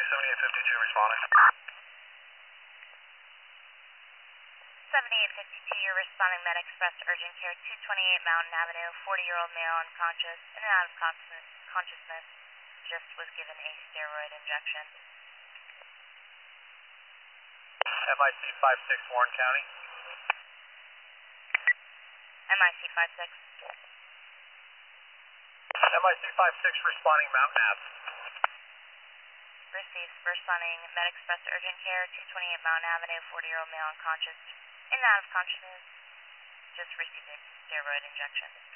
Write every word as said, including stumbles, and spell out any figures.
County, seventy-eight fifty-two responding. seventy-eight fifty-two, you're responding Med Express Urgent Care, two twenty-eight Mountain Avenue, forty-year-old male unconscious, in and out of consciousness, consciousness, just was given a steroid injection. M I C five six, Warren County. M I C five six. M I C five six responding Mountain Ave. Received, responding Med Express Urgent Care, two twenty-eight Mountain Avenue, forty-year-old male unconscious, in and out of consciousness, just received a steroid injection.